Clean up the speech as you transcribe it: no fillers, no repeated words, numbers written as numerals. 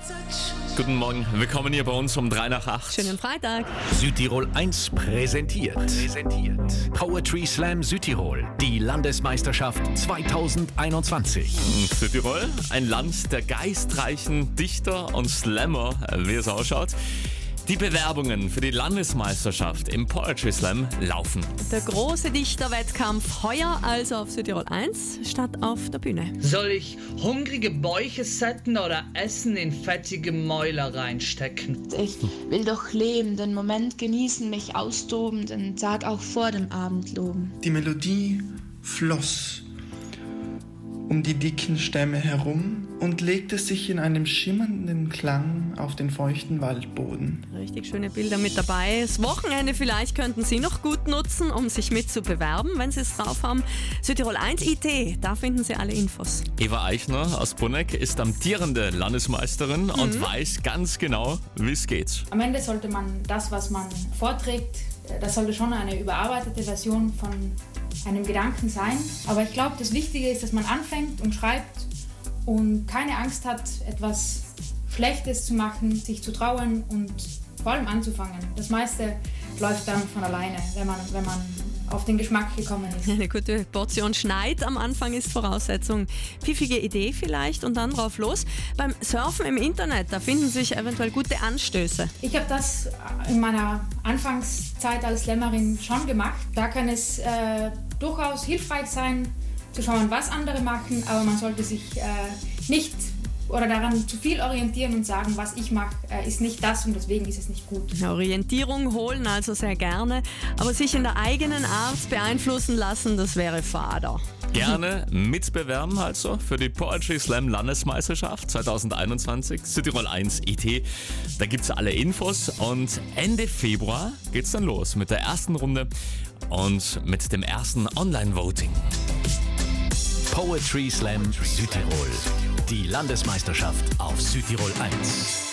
Guten Morgen, willkommen hier bei uns um 3 nach 8. Schönen Freitag. Südtirol 1 präsentiert. Poetry Slam Südtirol, die Landesmeisterschaft 2021. Südtirol, ein Land der geistreichen Dichter und Slammer, wie es ausschaut. Die Bewerbungen für die Landesmeisterschaft im Poetry Slam laufen. Der große Dichterwettkampf heuer also auf Südtirol 1 statt auf der Bühne. Soll ich hungrige Bäuche setten oder Essen in fettige Mäuler reinstecken? Ich will doch leben, den Moment genießen, mich austoben, den Tag auch vor dem Abend loben. Die Melodie floss um die dicken Stämme herum und legte sich in einem schimmernden Klang auf den feuchten Waldboden. Richtig schöne Bilder mit dabei. Das Wochenende vielleicht könnten Sie noch gut nutzen, um sich mitzubewerben, wenn Sie es drauf haben. Südtirol 1 IT, da finden Sie alle Infos. Eva Eichner aus Bruneck ist amtierende Landesmeisterin und weiß ganz genau, wie es geht. Am Ende sollte man das, was man vorträgt, das sollte schon eine überarbeitete Version von einem Gedanken sein. Aber ich glaube, das Wichtige ist, dass man anfängt und schreibt und keine Angst hat, etwas Schlechtes zu machen, sich zu trauen und vor allem anzufangen. Das meiste läuft dann von alleine, wenn man auf den Geschmack gekommen ist. Eine gute Portion Schneid am Anfang ist Voraussetzung. Pfiffige Idee vielleicht und dann drauf los. Beim Surfen im Internet, da finden sich eventuell gute Anstöße. Ich habe das in meiner Anfangszeit als Slammerin schon gemacht. Da kann es durchaus hilfreich sein, zu schauen, was andere machen, aber man sollte sich nicht oder daran zu viel orientieren und sagen, was ich mache, ist nicht das und deswegen ist es nicht gut. Orientierung holen also sehr gerne, aber sich in der eigenen Art beeinflussen lassen, das wäre fader. Gerne mitbewerben also für die Poetry Slam Landesmeisterschaft 2021, Südtirol 1 IT. Da gibt es alle Infos und Ende Februar geht's dann los mit der ersten Runde und mit dem ersten Online-Voting. Poetry Slam Südtirol, die Landesmeisterschaft auf Südtirol 1.